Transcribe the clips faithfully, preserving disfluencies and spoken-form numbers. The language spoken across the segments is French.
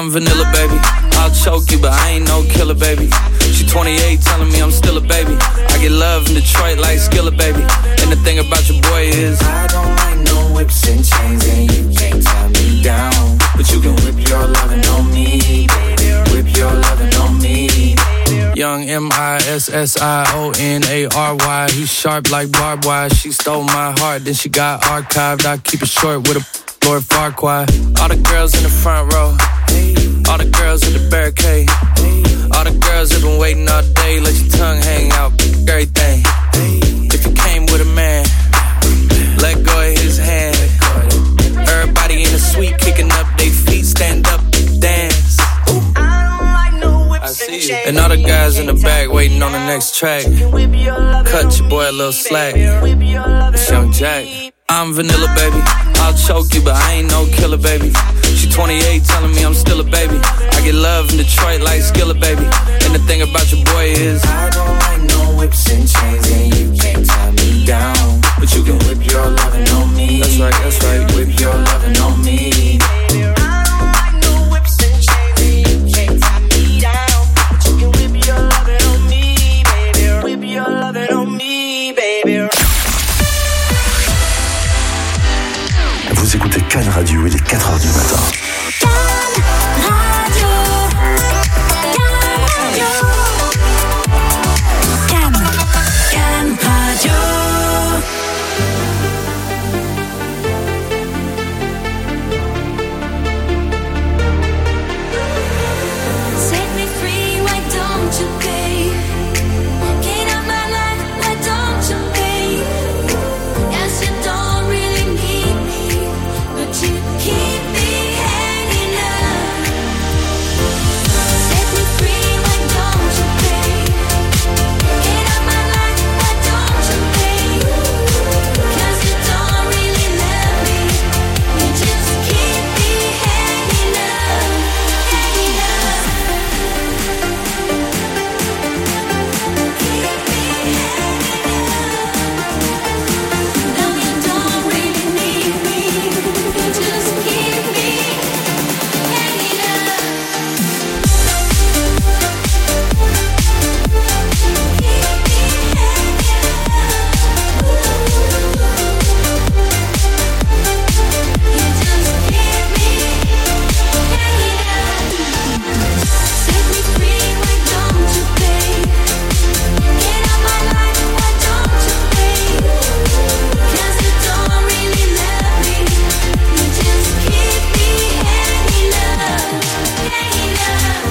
I'm vanilla, baby. I'll choke you, but I ain't no killer, baby. She twenty-eight, telling me I'm still a baby. I get love in Detroit like Skilla, baby. And the thing about your boy is I don't like no whips and chains, and you can't tie me down. But you can whip your lovin' on me, baby. Whip your lovin' on me. Young M I S S I O N A R Y. He's sharp like barbed wire. She stole my heart, then she got archived. I keep it short with a Lord Farquaad. All the girls in the front row, all the girls at the barricade, all the girls that been waiting all day. Let your tongue hang out, everything. If you came with a man, let go of his hand. Everybody in the suite kicking up their feet, stand up, dance. I see you. And all the guys in the back waiting on the next track. Cut your boy a little slack. It's Young Jack. I'm vanilla, baby. I'll choke you, but I ain't no killer, baby. She twenty-eight, telling me I'm still a baby. I get love in Detroit like Skilla, baby. And the thing about your boy is I don't like no whips and chains, and you can't tie me down. But you can whip your lovin' on me. That's right, that's right. Whip your lovin' on me. I don't like no whips and chains, and you can't tie me down. But you can whip your lovin' on me, baby. Whip your lovin' on me, baby. Vous écoutez Cannes Radio, il est quatre heures du matin. Cannes Radio. Cannes Radio. Cannes. Cannes Radio. Set me free, why don't you pay? Get out my life, why don't you pay? Yes, you don't really need me, but you keep me hanging up. Set me free, why don't you pay? Get out my life, why don't you pay? 'Cause you don't really love me, you just keep me hanging up, hanging up. Keep me hanging up. No, you don't really need me, you just keep me hanging up. Keep me hanging up. You just keep me hanging up. Set me free, why don't you pay? Get out my life, why don't you pay? 'Cause you don't really love me, you just keep me hanging up, hanging up.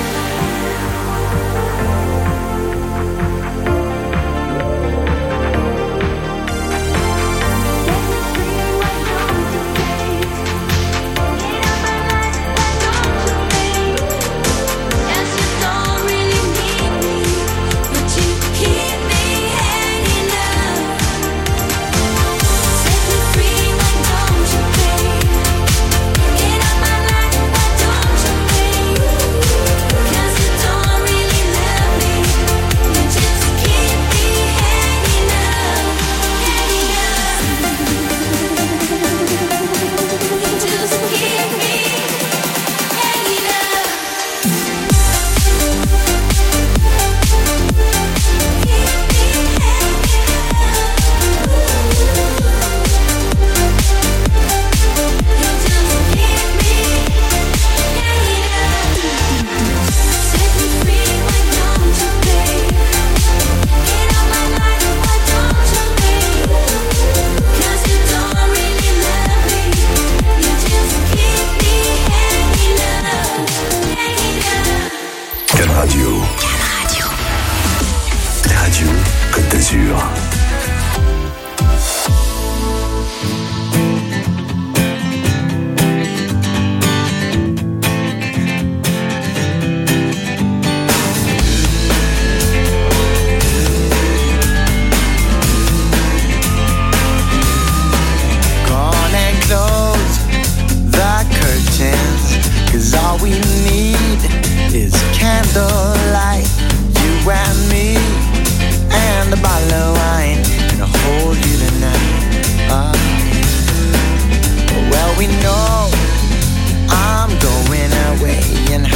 Yes, you don't really need me, but you keep me hanging up. Set me free, why don't you pay? Get out my life, why don't you pay? 'Cause you don't really love me, you just keep me hanging up, hanging up. You just keep me hanging up. Cannes Radio. La radio Côte d'Azur. Gone and close the curtains, 'cause all we need is candlelight, you and me, and a bottle of wine, and I'll hold you tonight. Ah. Well, we know I'm going away, and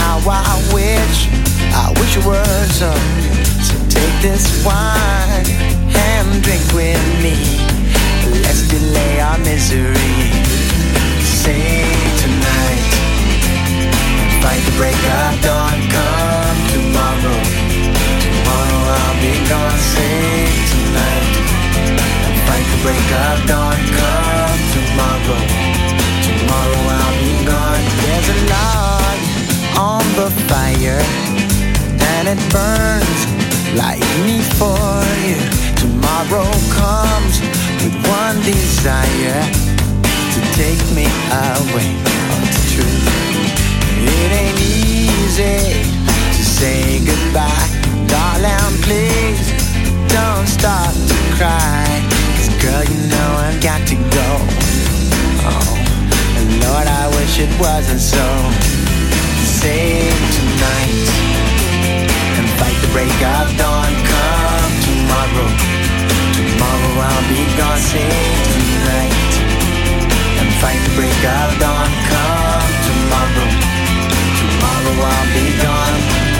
of dawn. Come tomorrow, tomorrow I'll be gone. There's a log on the fire, and it burns like me for you. Tomorrow comes with one desire, to take me away from the truth. It ain't easy to say goodbye, darling, please don't start to cry. Cause girl, you know I've got to go. Oh, and Lord, I wish it wasn't so. Save tonight and fight the break of dawn. Come tomorrow, tomorrow I'll be gone. Save tonight and fight the break of dawn. Come tomorrow, tomorrow I'll be gone.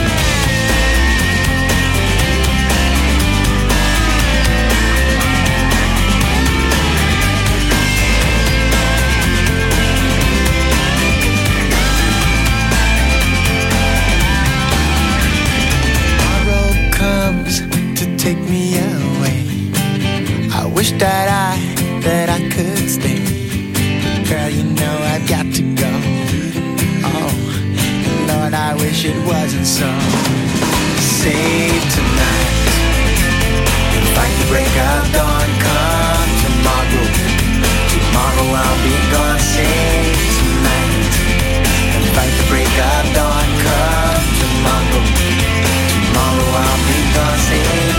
Take me away. I wish that I, that I could stay. Girl, you know I've got to go. Oh, Lord, I wish it wasn't so. Save tonight and fight the break of dawn. Come tomorrow, tomorrow I'll be gone. Save tonight and fight the break of dawn. Come tomorrow, tomorrow I'll be gone. Save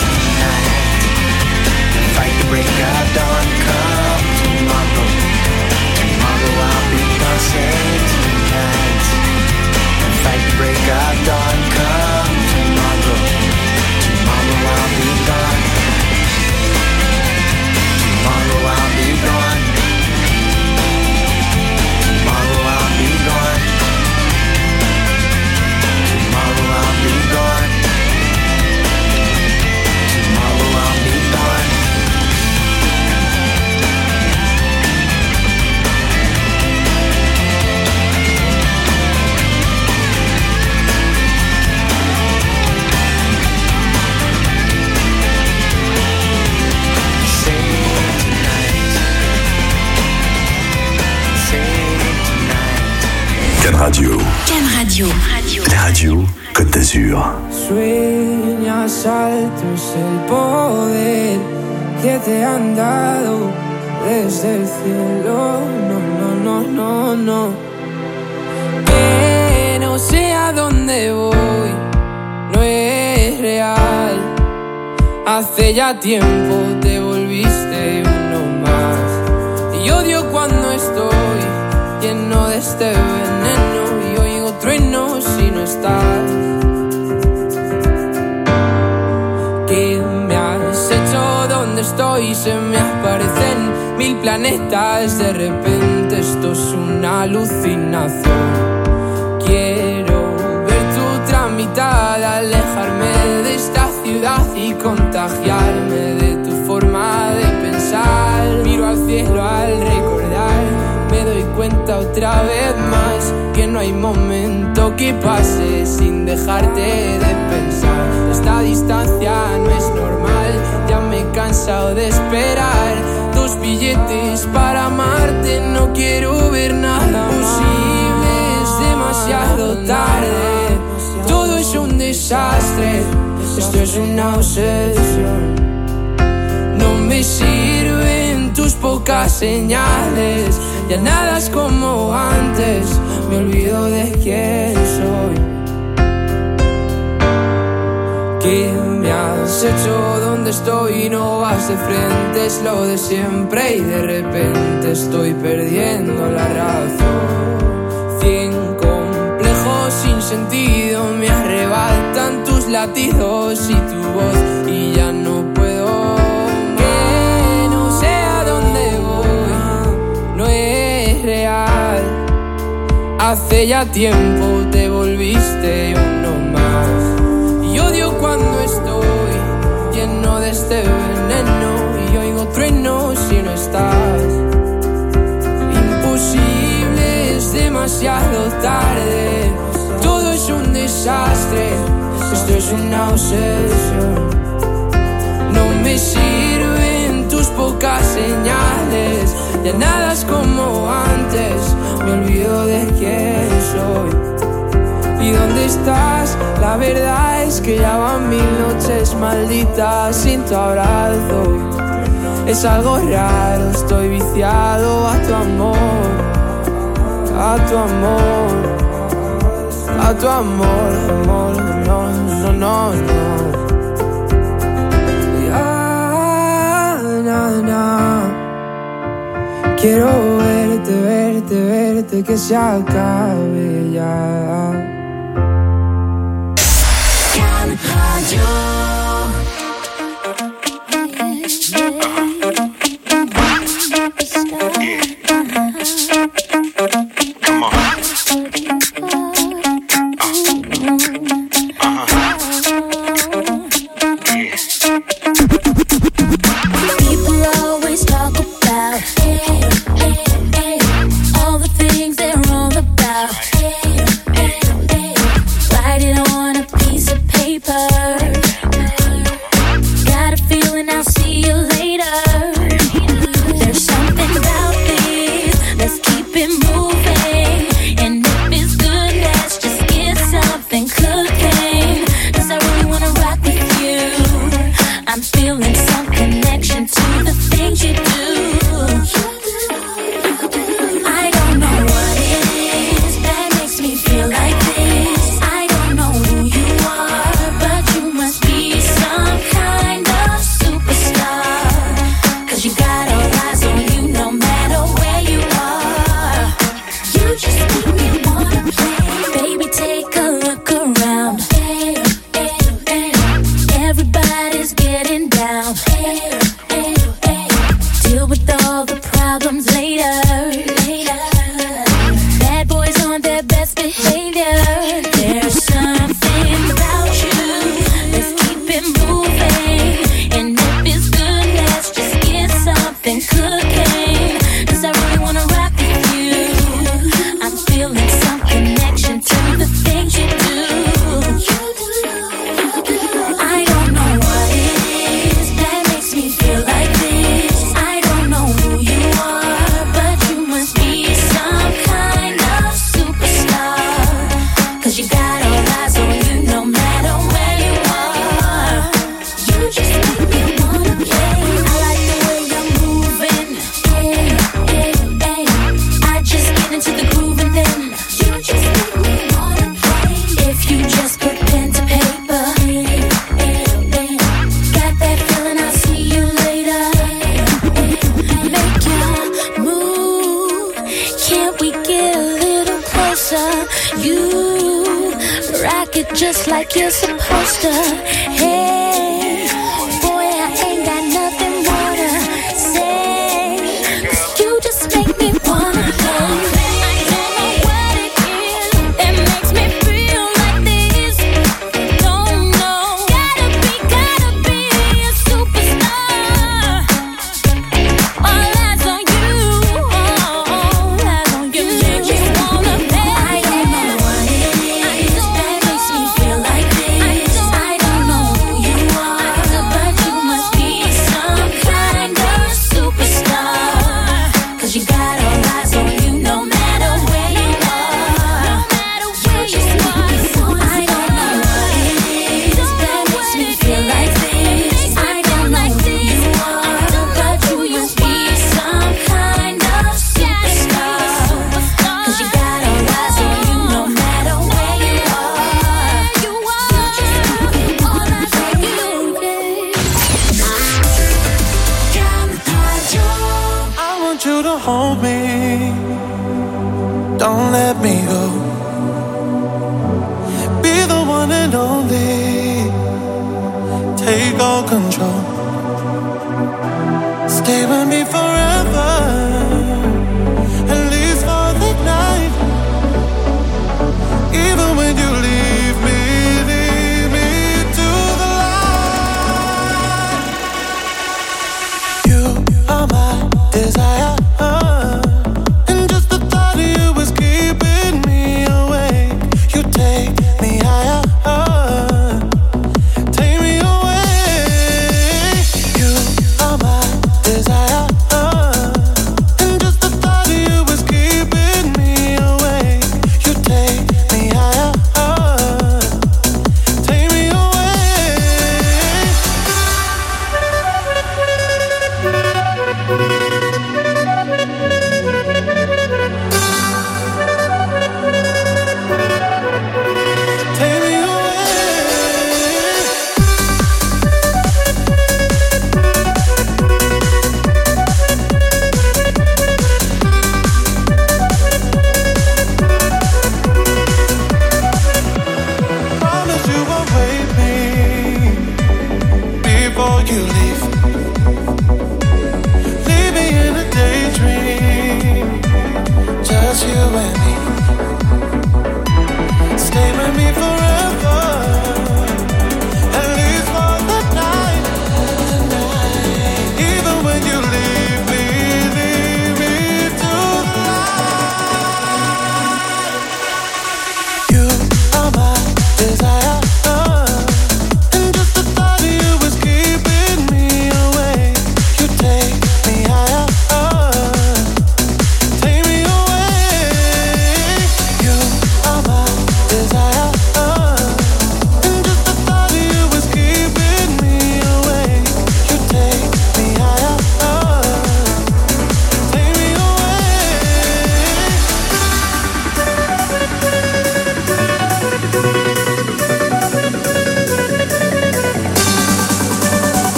fight the break of dawn. Come tomorrow, tomorrow I'll be gone. Save tonight and fight the break of dawn. Come tomorrow, tomorrow I'll be gone. Tomorrow I'll be gone. Tomorrow I'll be gone. Tomorrow I'll be gone. Tomorrow I'll be gone. Can Radio. Can Radio. La radio Côte d'Azur. Sueñas alto es el poder que te han dado desde el cielo. No, no, no, no, no. Que no sé a dónde voy, no es real. Hace ya tiempo te volviste uno más. Y odio cuando estoy lleno de este veneno y oigo truenos si no estás. ¿Qué me has hecho? ¿Dónde estoy? Se me aparecen mil planetas. De repente esto es una alucinación. Quiero ver tu tramitada, alejarme de esta ciudad y contagiarme de tu forma de pensar. Miro al cielo al recordar, me doy cuenta otra vez más que no hay momento que pase sin dejarte de pensar. Esta distancia no es normal, ya me he cansado de esperar. Dos billetes para amarte, no quiero ver nada posible, es demasiado tarde. Todo es un desastre, esto es una obsesión. No me sirven tus pocas señales, ya nada es como antes, me olvido de quién soy. ¿Qué me has hecho? ¿Dónde estoy? No vas de frente, es lo de siempre y de repente estoy perdiendo la razón. Cien complejos sin sentido me arrebatan tus latidos y tu voz y ya no puedo. Que no sé a dónde voy, no es real. Hace ya tiempo te volviste uno más. Y odio cuando estoy lleno de este veneno y oigo truenos si no estás. Imposible, es demasiado tarde. Todo es un desastre, esto es una obsesión. No me sirven tus tus pocas señales. Ya nada es como antes, me olvido de quién soy. ¿Y dónde estás? La verdad es que ya van mil noches malditas sin tu abrazo. Es algo raro, estoy viciado a tu amor, a tu amor, a tu amor, amor, no, no, no, no. Ya, na, na. Quiero verte, verte, verte, que se acabe ya.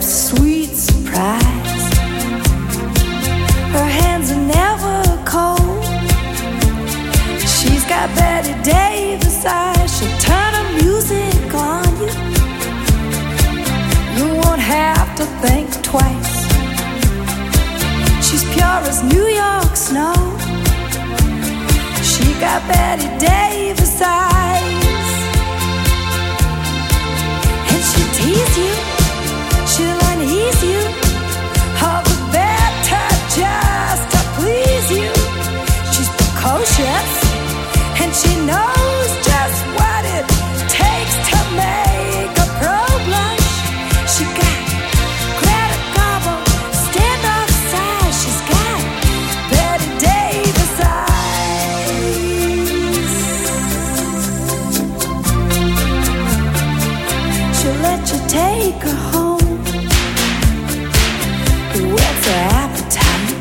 lips, sweet surprise. Her hands are never cold. She's got Betty Davis eyes. She'll turn her music on you. You won't have to think twice. She's pure as New York snow. She got Betty Davis eyes. And she'll tease you, she'll unease you, all the better just to please you. She's precocious, and she knows just what it takes to make a pro blush. She got Greta Garbo, standoff size. She's got Betty Davis eyes. She'll let you take her home. Whet's her appetite?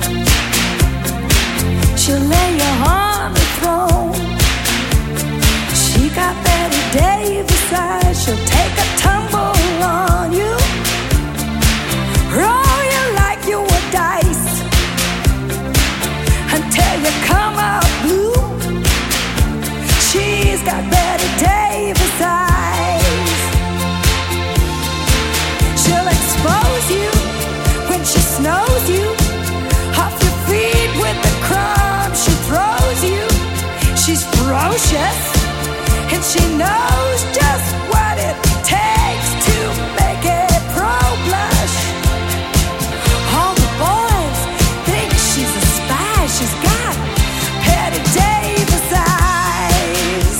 She'll lay you on the throne. She got Betty Davis eyes. She'll take a tumble on you, roll you like you were dice, until you come out blue. She's got Betty Davis eyes. She'll expose you when she snows you, off your feet with the crumbs she throws you. She's ferocious, and she knows just what it takes to make a pro blush. All the boys think she's a spy. She's got Betty Davis eyes.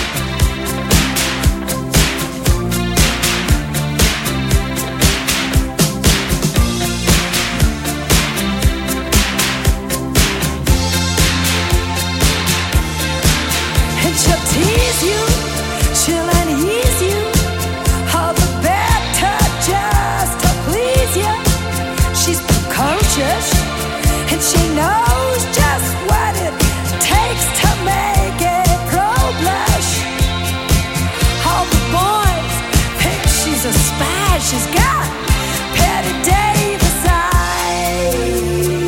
And she'll tease you, she'll unease you, all the better just to please you. She's precocious, and she knows just what it takes to make a pro blush. All the boys think she's a spy. She's got Betty Davis eyes.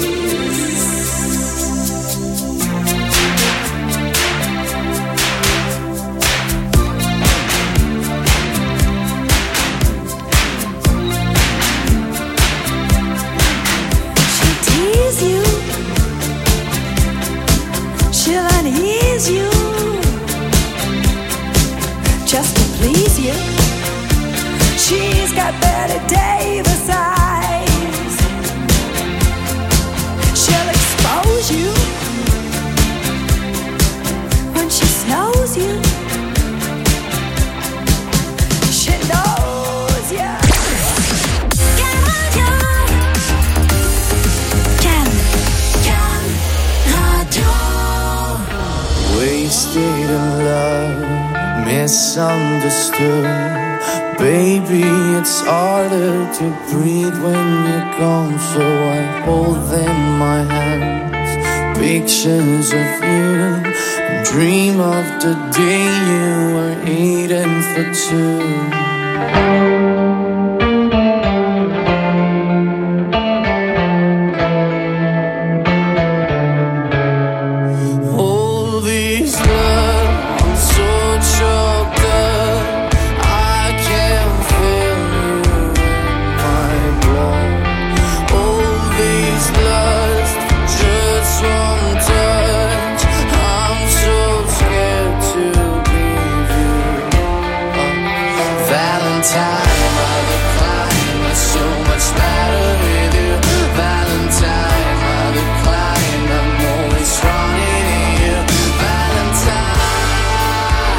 She'll tease you, she'll unease you, just to please you. She's got Betty Davis eyes. She'll expose you when she snows you. She knows ya. Can Radio. Can. Can Radio. Wasted in love, misunderstood. Baby, it's harder to breathe when you're gone, so I hold in my hands pictures of you and dream of the day you were eating for two. All these love, I'm so choked up. I can't feel you in my blood. All these lust, just one touch. I'm so scared to leave you. Uh, Valentine, I decline. It's so much better with you. Valentine, I decline. I'm always running to you. Valentine,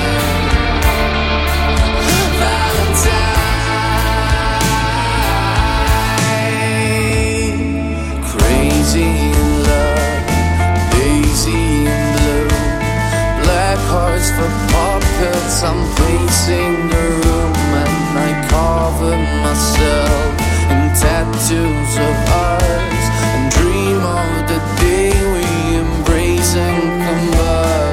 Valentine. Crazy in love, daisy in blue. Black hearts for puppets. I'm pacing the room and I cover myself in tattoos of ours and dream of the day we embrace and combine.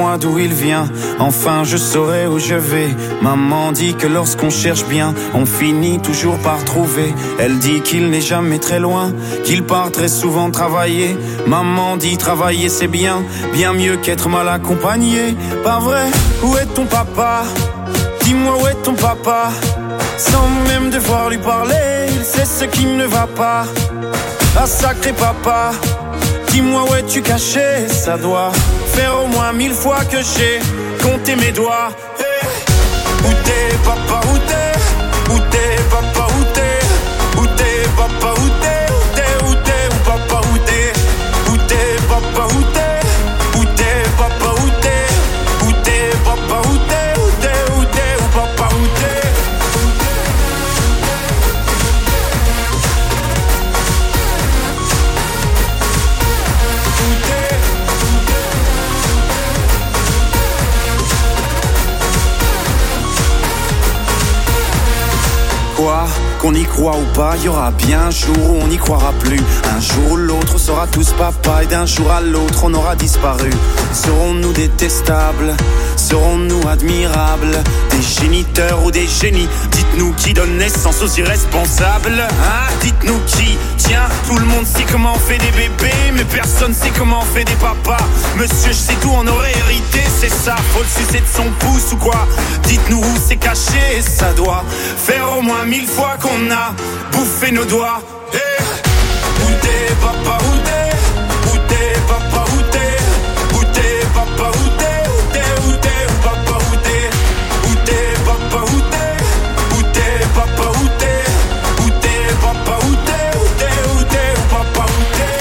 dis-moi d'où il vient, enfin je saurai où je vais. Maman dit que lorsqu'on cherche bien, on finit toujours par trouver. Elle dit qu'il n'est jamais très loin, qu'il part très souvent travailler. Maman dit travailler c'est bien, bien mieux qu'être mal accompagné. Pas vrai, où est ton papa? Dis-moi où est ton papa? Sans même devoir lui parler, il sait ce qui ne va pas. Ah sacré papa, dis-moi où es-tu caché? Ça doit faire au moins mille fois que j'ai compté mes doigts. Hey. Où t'es papa, où t'es? Où t'es papa, où t'es? Où t'es papa, où t'es? Où t'es, où t'es, où papa, où t'es? Où t'es papa, où t'es? Où t'es papa, où t'es? Où t'es papa, où t'es? Où t'es, où t'es, où papa, où t'es? Quoi, qu'on y croit ou pas, y aura bien un jour où on n'y croira plus. Un jour ou l'autre, on sera tous papa, et d'un jour à l'autre, on aura disparu. Serons-nous détestables? Serons-nous admirables? Des géniteurs ou des génies? Dites-nous qui donne naissance aux irresponsables, hein? Dites-nous qui? Tiens, tout le monde sait comment on fait des bébés, mais personne sait comment on fait des papas. Monsieur, je sais tout, on aurait hérité, c'est ça. Faut le sucer de son pouce ou quoi? Dites-nous où c'est caché, ça doit faire au moins mille fois qu'on a bouffé nos doigts. Hey. Où t'es papa, où t'es? Où t'es papa, où t'es? Où t'es papa, où t'es? Où t'es, où t'es, où papa, où t'es? Où t'es papa, où t'es? Où t'es papa, où t'es? Où t'es papa, où t'es? Où t'es, où t'es, où papa, où t'es?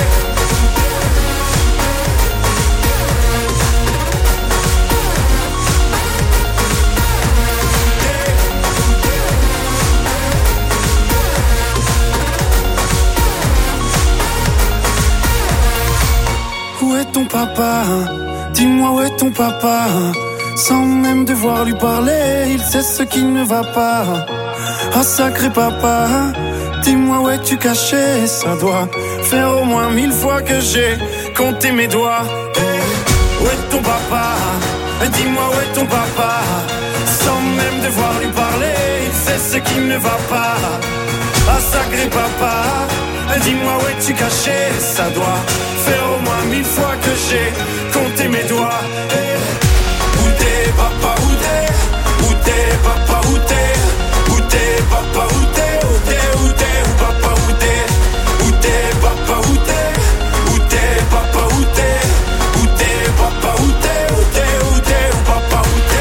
Où est ton papa? Dis-moi où est ton papa? Sans même devoir lui parler, il sait ce qui ne va pas. Ah sacré papa, dis-moi où es-tu caché? Ça doit faire au moins mille fois que j'ai compté mes doigts. Hey. Où est ton papa? Dis-moi où est ton papa? Sans même devoir lui parler, il sait ce qui ne va pas. Ah sacré papa, dis-moi où es-tu caché? Ça doit faire au moins mille fois que j'ai compté mes doigts. Hey. Où t'es papa, où t'es? Où t'es papa, où t'es? Où t'es papa, où t'es? Où t'es, où t'es, où papa, où t'es? Où t'es papa, où t'es? Où t'es papa, où t'es? Où t'es papa, où t'es? Où t'es, où t'es, où papa, où t'es?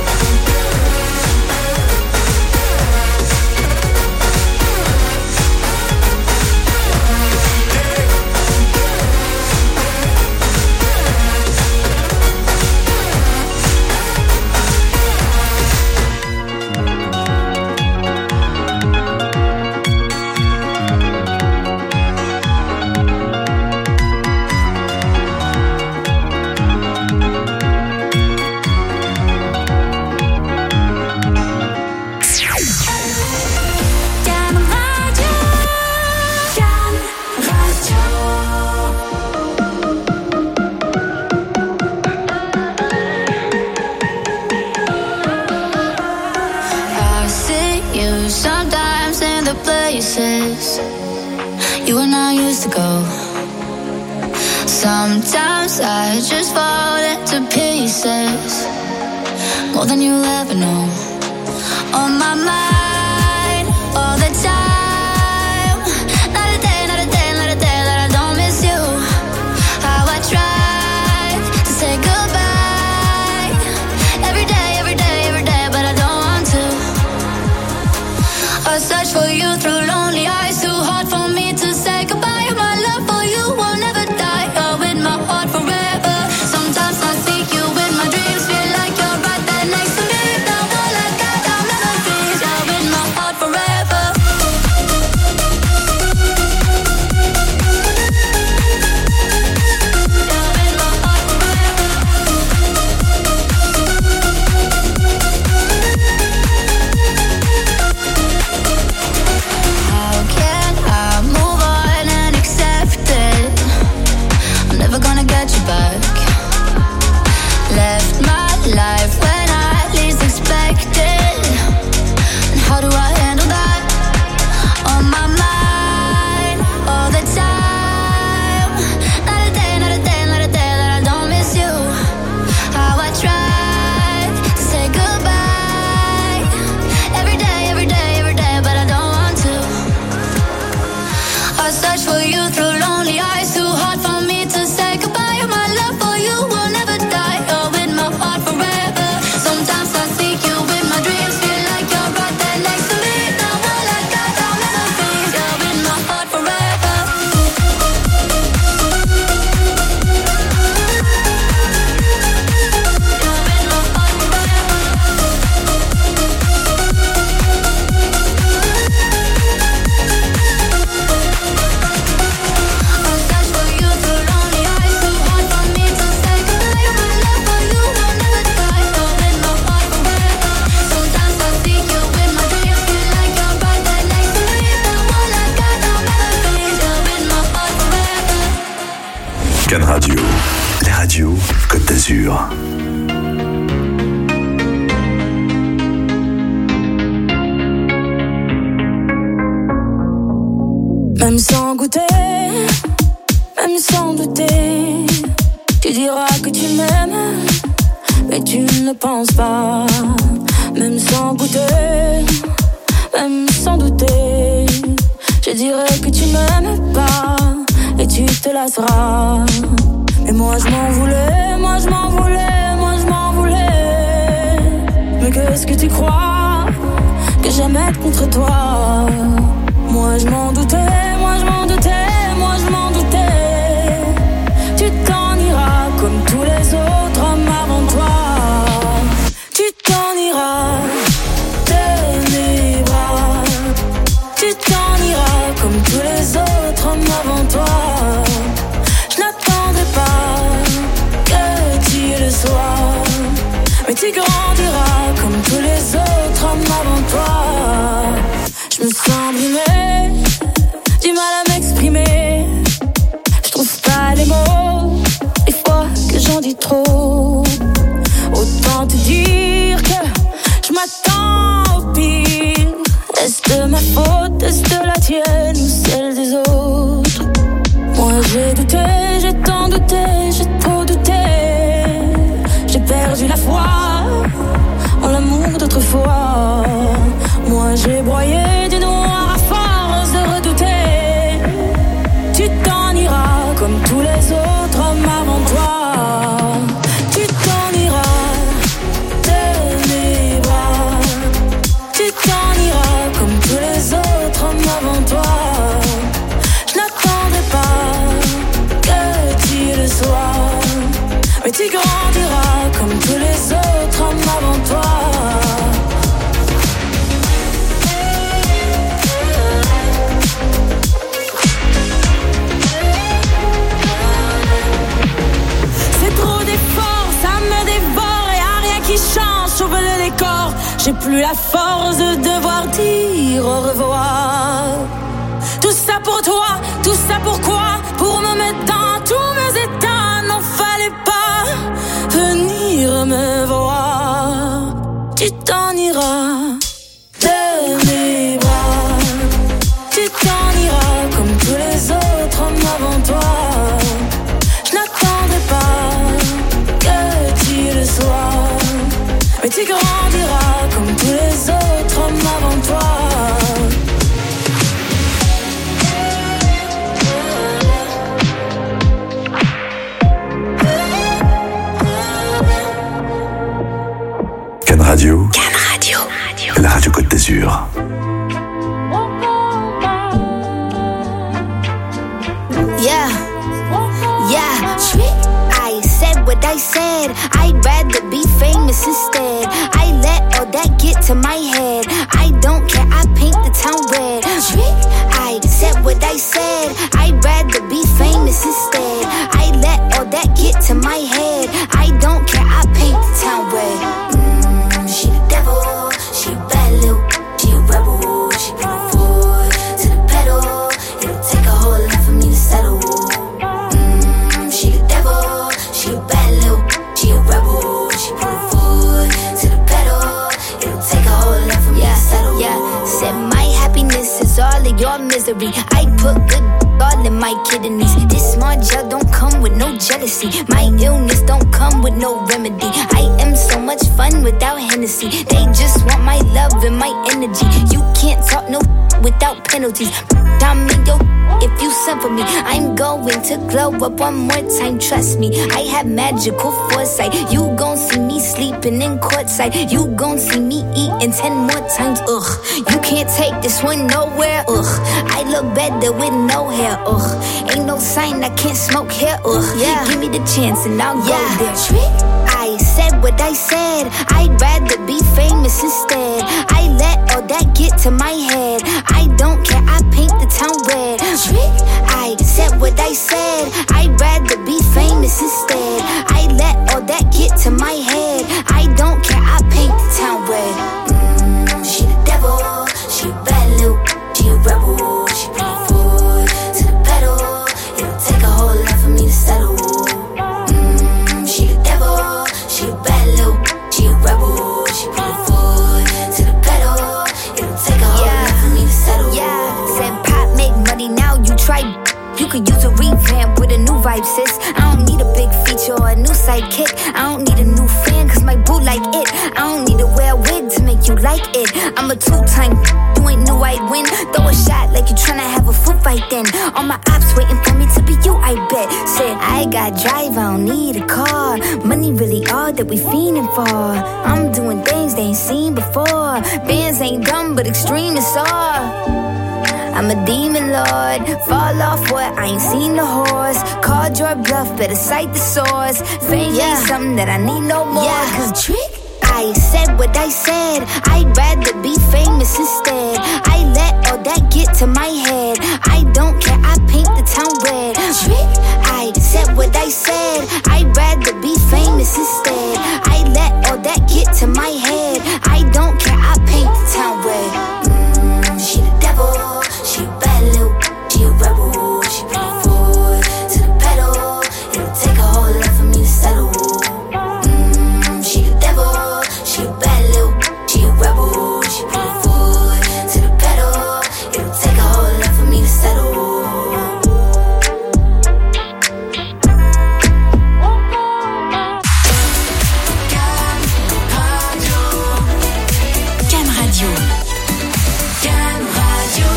You and I used to go. Sometimes I just fall into pieces, more than you'll ever know. On my mind all the time. Not a day, not a day, not a day that I don't miss you. How I try to say goodbye every day, every day, every day, but I don't want to. I search for you through lonely eyes, too hard for me to say goodbye. My love for you will never die. You're with my heart forever. Sometimes I see you in my dreams, feel like you're right there next to me. Now all I d'Azur. Même sans goûter, même sans douter, tu diras que tu m'aimes, mais tu ne penses pas. Même sans goûter, même sans douter, je dirais que tu m'aimes pas et tu te lasseras. Mais moi je m'en voulais, moi je m'en voulais, moi je m'en voulais. Mais qu'est-ce que tu crois que j'aime être contre toi? Moi je m'en doutais, moi je m'en doutais, moi je m'en doutais. Tu t'en iras comme tous les autres hommes avant toi. Tu t'en iras de mes bras. Tu t'en iras comme tous les autres hommes avant toi. Je n'attendrai pas que tu le sois, mais tu grandiras comme tous les autres hommes avant toi. Je me sens brimée, du mal à m'exprimer. Je trouve pas les mots, des fois que j'en dis trop. Autant te dire que je m'attends au pire. Est-ce de ma faute, est-ce de la tienne ou celle des autres? Moi j'ai douté, j'ai tant douté, j'ai trop douté. J'ai perdu la foi en l'amour d'autrefois. Moi j'ai broyé du noir à force de redouter. Tu t'en iras comme tous les autres hommes avant toi. Tu t'en iras de mes bras. Tu t'en iras comme tous les autres hommes avant toi. Je n'attendrai pas que tu le sois, mais tu grandiras comme tous les autres hommes avant toi. J'ouvre le décor, j'ai plus la force de devoir dire au revoir. Tout ça pour toi, tout ça pourquoi? Pour me mettre dans tous mes états, n'en fallait pas venir me voir. Tu t'en iras de mes bras. Tu t'en iras comme tous les autres hommes avant toi. Je n'attendrai pas que tu le sois, mais tu grandiras comme tous les autres hommes avant toi. Can Radio. Can Radio. La radio Côte d'Azur. Yeah. Yeah. I said what I said. I'd rather be famous instead. I let all that get to my head. I don't care, I paint the town red. I said what I said. I'd rather be famous instead. I let all that get to my head. I don't care, I paint the town red. Mm, she the devil, she a bad little, she a rebel. She bring her foot to the pedal. It'll take a whole lot for me to settle. Mm, she the devil, she a bad little, she a rebel. She bring her foot to the pedal. It'll take a whole lot for me yeah, to settle. Yeah, said my happiness is all of your misery. I put good all in my kidneys. This small gel don't come with no jealousy. My illness don't come with no remedy. I am so much fun without Hennessy. They just want my love and my energy. You can't talk no without penalties. I'm in your if you send for me. I'm going to glow up one more time, trust me. I have magical foresight. You gon' see me sleeping in courtside. You gon' see me eating ten more times, ugh. You can't take this one nowhere, ugh. I look better with no hair, ugh. Ain't no sign I can't smoke here, ugh. Yeah. Give me the chance and I'll yeah. go there. I said what I said. I'd rather be famous instead. I let all that get to my head. I don't care, I paint the town red. I said what I said. I'd rather be famous instead. I let all that get to my head. I don't care, I paint the town red. Mm, she the devil, she a bad little, she a rebel. She bring her foot to the pedal. It'll take a whole lot for me to settle. Mm, she the devil. vibe, sis. I don't need a big feature or a new sidekick. I don't need a new fan, cause my boo like it. I don't need to wear a wig to make you like it. I'm a two-time, you ain't knew I'd win. Throw a shot like you tryna have a foot fight then. All my ops waiting for me to be you, I bet. Said, I got drive, I don't need a car. Money really all that we fiending for. I'm doing things they ain't seen before. Bands ain't dumb, but extreme is all. I'm a demon lord. Fall off what? I ain't seen the horse. Called your bluff, better cite the source. Fame yeah. ain't something that I need no more. Yeah, cause trick, I said what I said. I'd rather be famous instead. I let all that get to my head. I don't care, I paint the town red. Trick, I said what I said. I'd rather be famous instead. I let all that get to my head. I don't care, I paint the town red. Mm, she the devil. She a bad little, she a rebel. She bring it forward to the pedal. It'll take a whole lot for me to settle. Mmm, she the devil. She a bad little, she a rebel. She bring it forward to the pedal. It'll take a whole lot for me to settle. Can Radio. Can Radio.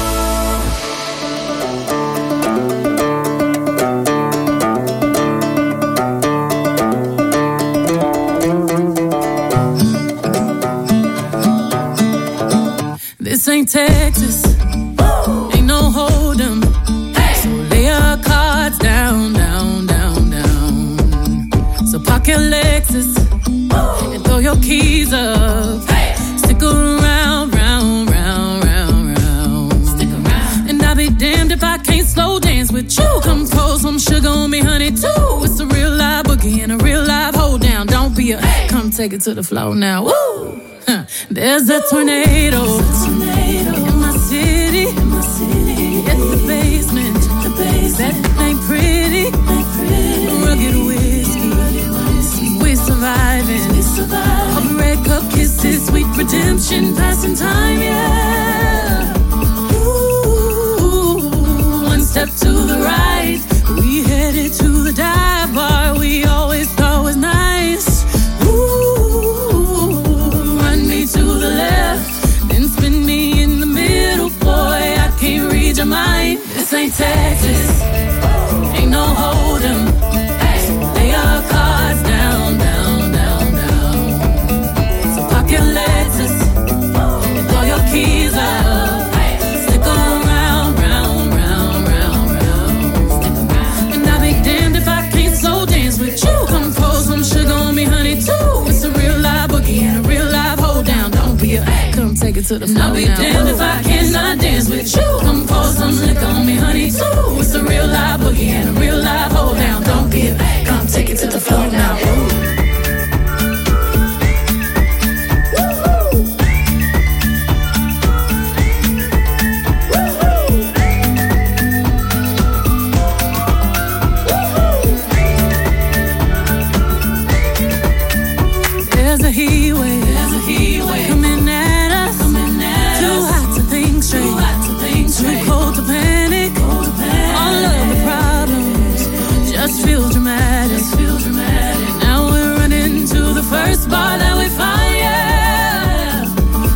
This ain't Texas, Woo! Ain't no hold'em. Hey! So lay your cards down, down, down, down. So park your Lexus Woo! And throw your keys up. Hey! Stick around, round, round, round, round. Stick around. And I'll be damned if I can't slow dance with you. Come pour some sugar on me, honey, too. It's a real live boogie and a real live hold down. Don't be a, hey! Come take it to the floor now. Woo! There's a tornado, There's a tornado in my city, in my city. It's the basement, the basement. That ain't pretty, ain't pretty. Rugged whiskey, rugged whiskey. We're surviving, we survive. All red cup kisses, sweet redemption, passing time, yeah. Ooh, one step to the right, we headed to the dive bar we always thought was nice. To the left, then spin me in the middle, boy, I can't read your mind. This ain't Texas, ain't no hold'em. Hey, lay your cards down, down, down, down. So park your Lexus and throw your keys up. Hey, stick around, round, round, round, round. And I'll be damned if I can't slow dance with you. Come pour some sugar on me, honey, too. It's a real live boogie and a real live hold down. Don't be a come take it to the floor. I'll be now. Damned if I cannot dance with you. Come pour some liquor on me, honey, too. It's a real live boogie and a real live hold down. Don't be a come take it to the floor now. Ooh. There's a heat wave, there's a heat wave coming at us, coming at too us. Hot to think straight, too hot to think straight, too cold to panic, cold to panic. All of the problems just feel dramatic, just feel dramatic. Now we're running to the first bar that we find, yeah.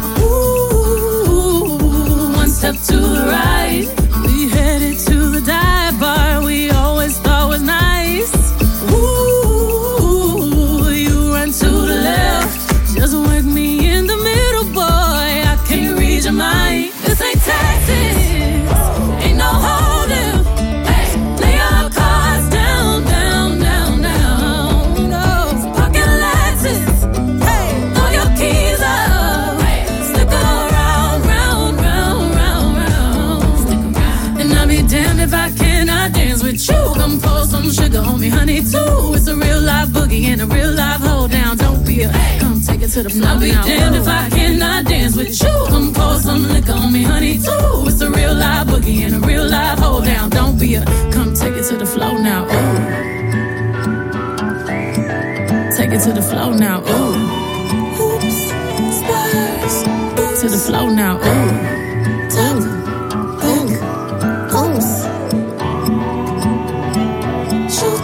Ooh, one step to the right, we headed to the dive bar we always thought was nice. Ooh, you run to the left, just wake me in the middle, boy, I can't read your mind. This ain't Texas, ain't no hold'em. Hey, lay your cards down, down, down, down. No, pocket Lexus, hey, throw your keys up. Hey, stick around, round, round, round, round. Stick around. And I'll be damned if I cannot dance with you. Come pour some sugar on me, honey, too. It's a real live boogie and a real live hold down. Don't be a come take it to the floor. I'll be now. Damned if I cannot dance with you. Come pour some liquor on me, honey, too. It's a real live boogie and a real live hold down. Don't be a come take it to the floor now. Ooh. Take it to the floor now. Ooh. Oops, spurs. To the floor now. Ooh. Ooh. Ooh. Oops. Shoes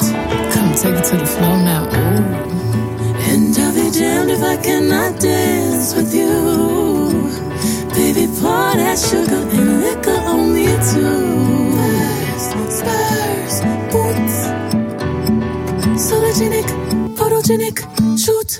I cannot dance with you. Baby, pour that sugar and liquor on me too. Spurs, boots, sologenic, photogenic, shoot.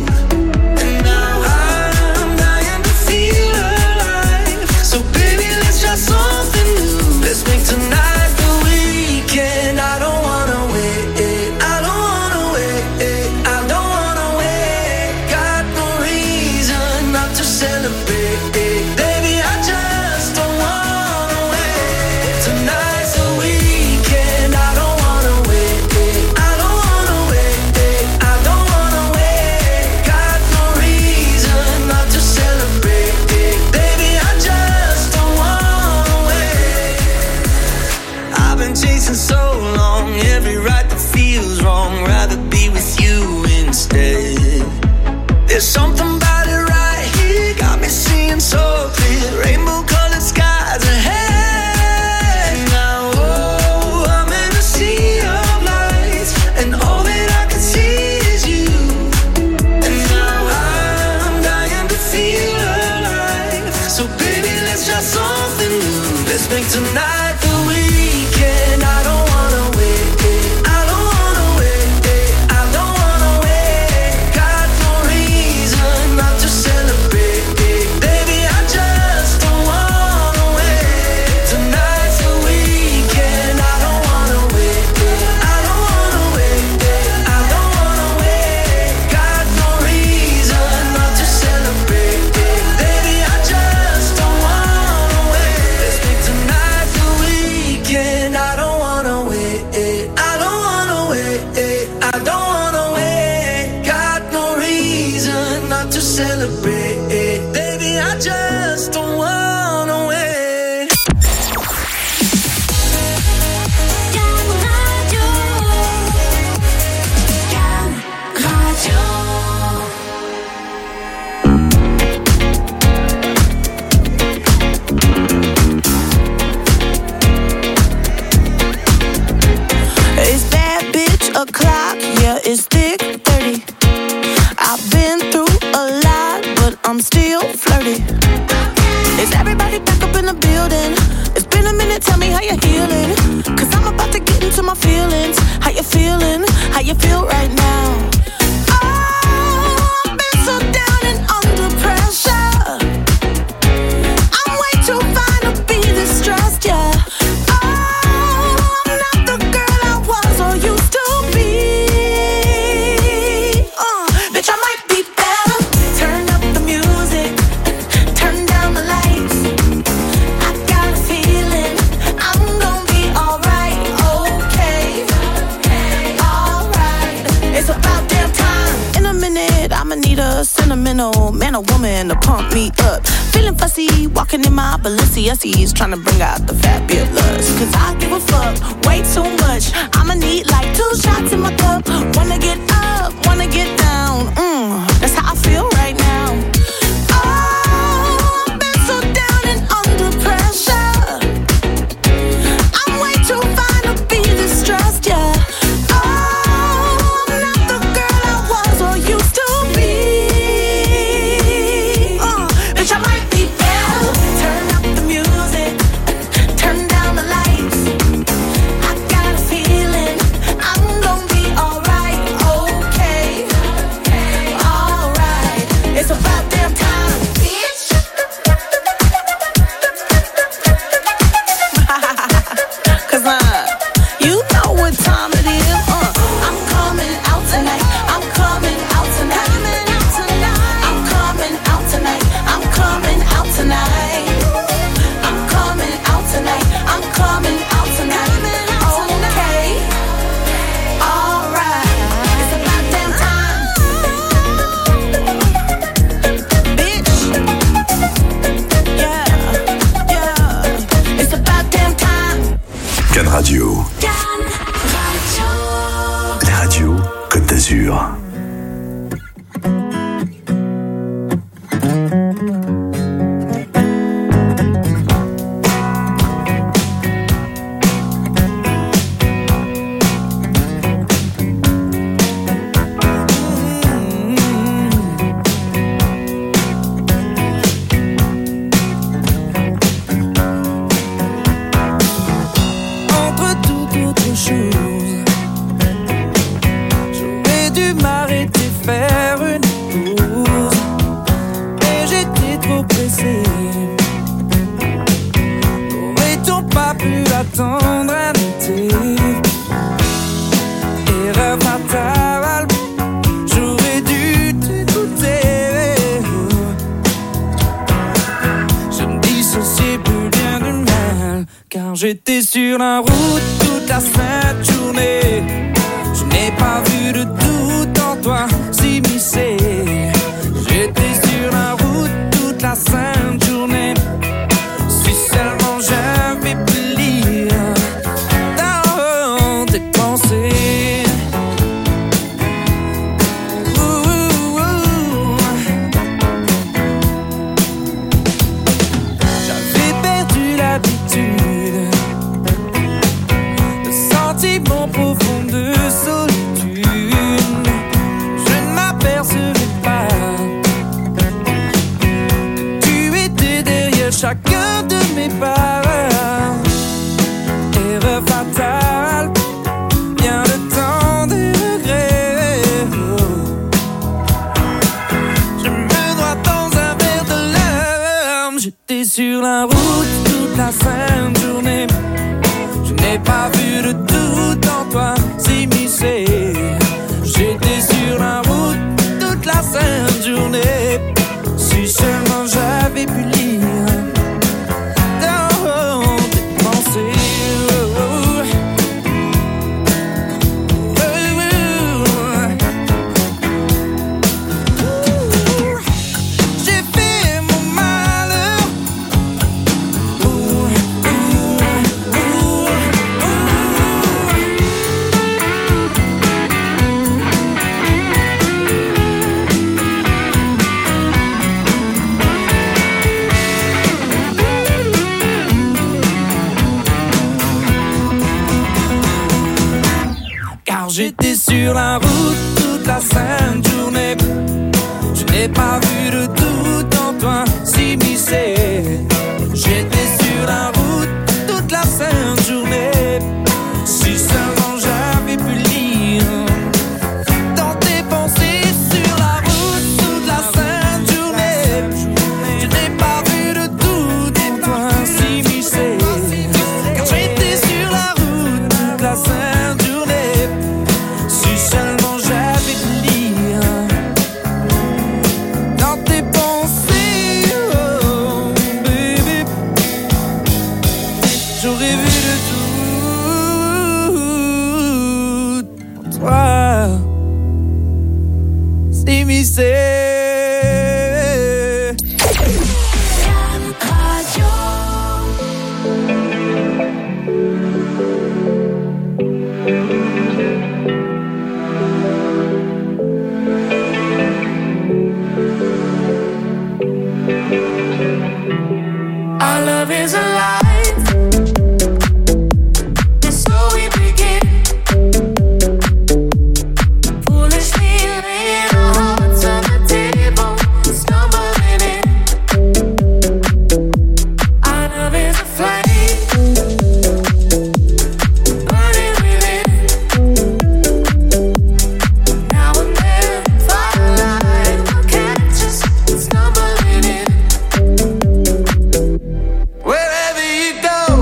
Baby, let's long. Every right that feels wrong, rather be with you instead. There's something about it right here, got me seeing so clear. Rainbow colored skies ahead. Now, oh, I'm in a sea of lights, and all that I can see is you. And now I'm dying to feel alive. So baby, let's try something new. Let's make tonight the weekend. I don't wanna wait. I don't wanna wait. I don't wanna wait. Got no reason not to celebrate. Baby, I just don't wanna wait. Tonight's the weekend. I don't wanna wait. I don't wanna wait. I don't wanna wait. Got no reason not to celebrate. Baby, I just don't wanna wait. Let's make tonight the weekend. I don't wanna wait. I don't wanna wait. I don't wanna wait. Got no reason not to celebrate. Baby, I just don't wanna wait. It's that bitch o'clock, yeah, it's thick thirty. I've been through a lot, but I'm still flirty. Is everybody back up in the building? It's been a minute, tell me how you're healing. Cause I'm about to get into my feelings. How you feeling? How you feel right now? Oh, I've been so down and under pressure. I'm way too fine to be this stressed, yeah. Sentimental man or woman to pump me up. Feeling fussy, walking in my Balenciennes, trying to bring out the fabulous. Cause I give a fuck way too much. I'ma need like two shots in my cup. Wanna get up, wanna get down. Mm, that's how I feel right now. Oh, I've been so down and under pressure. I'm way too fine to be this stressed, yeah. Radio. La radio Côte d'Azur. J'étais sur la route toute la sainte journée. Je n'ai pas vu de doute en toi s'immiscer. J'étais sur la route toute la sainte journée. Si seulement j'avais pu lire. Oh, la route toute la sainte journée. Je n'ai pas vu de doute en toi s'immiscer. J'étais sur la route toute la sainte journée. Si seulement j'avais pu lire dans tes pensées. J'étais sur la route toute la sainte journée. Je n'ai pas vu de doute en toi s'immiscer. J'étais sur la route toute la sainte journée. Si seulement j'avais pu lire dans tes pensées sur la route toute la sainte journée. Je n'ai pas vu de doute en toi s'immiscer. Car j'étais sur la route toute la sainte journée. Si seulement j'avais pu lire dans tes pensées, oh baby, j'aurais vu de tout en toi s'immiscer. Our love is alive, and so we begin. Foolishly laying our hearts on the table, stumbling in. Our love is a flame, burning within. Now and then, firelight will catch us, stumbling in. Wherever you go,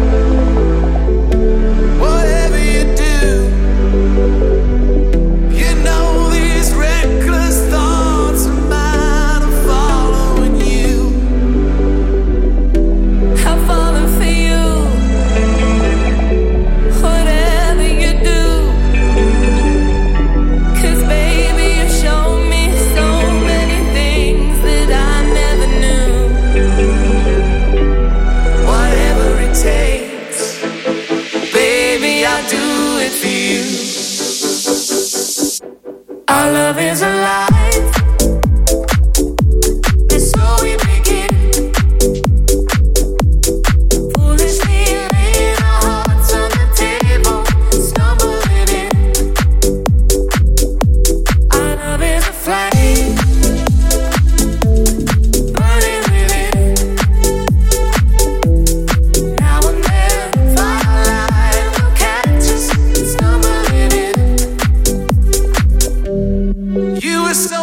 whatever you do, you know these reckless thoughts of mine are following you. I'm falling for you, whatever you do. 'Cause baby, you show me so many things that I never knew. Whatever it takes, baby, I'll do it for you. Our love is alive, and so we begin. Foolishly laying our hearts on the table, stumbling in. Our love is a flame, burning within. Now and then, firelight will catch us, stumbling in. You were so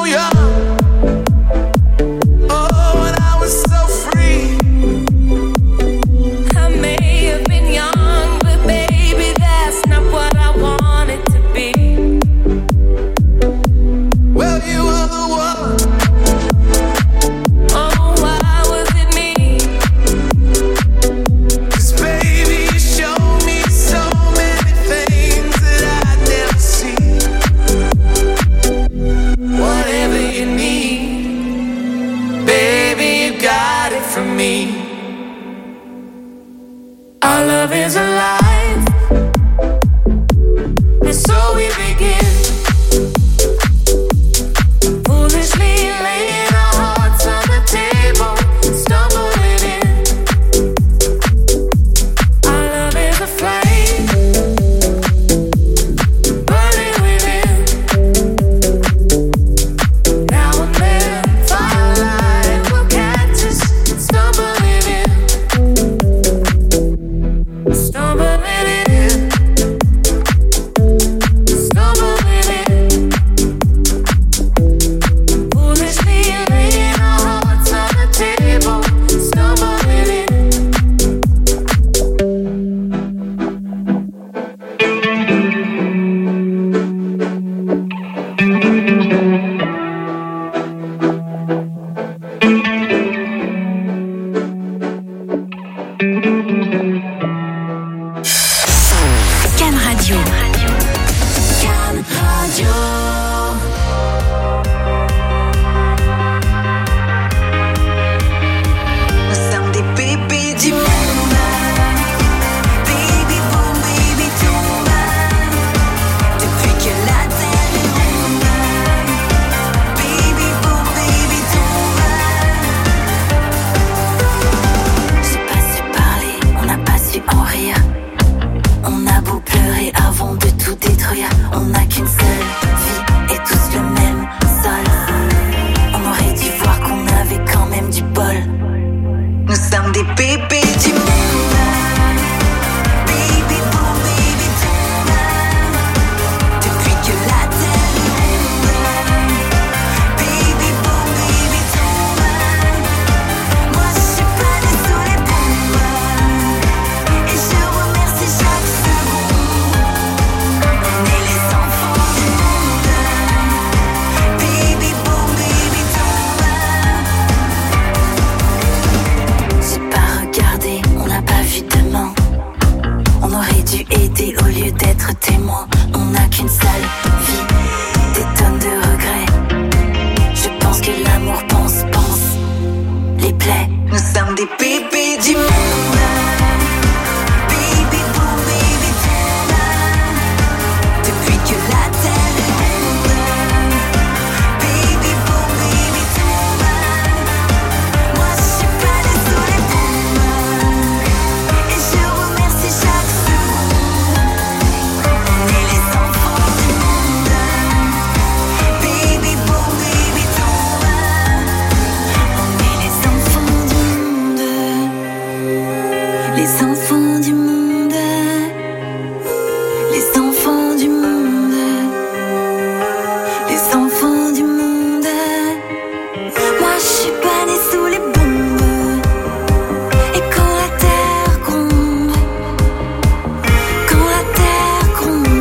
Radio. Nous sommes des bébés du monde. Baby boom, baby tombe. Depuis que la terre est ronde. Baby boom, baby tombe. J'ai pas su parler, on n'a pas su en rire. On a beau pleurer avant de tout détruire. On n'a qu'une seule vie et tous le même sol. On aurait dû voir qu'on avait quand même du bol. Nous sommes des bébés du monde. Baby boom, baby tombe. Depuis que la terre est ronde. Baby boom, baby tombe. Moi je suis pas née sous les bombes. Et je remercie chaque seconde. On est les enfants du monde. Baby boom, baby tombe. J'ai pas regardé, on n'a pas vu demain. On aurait dû aider au lieu d'être témoin. On n'a qu'une seule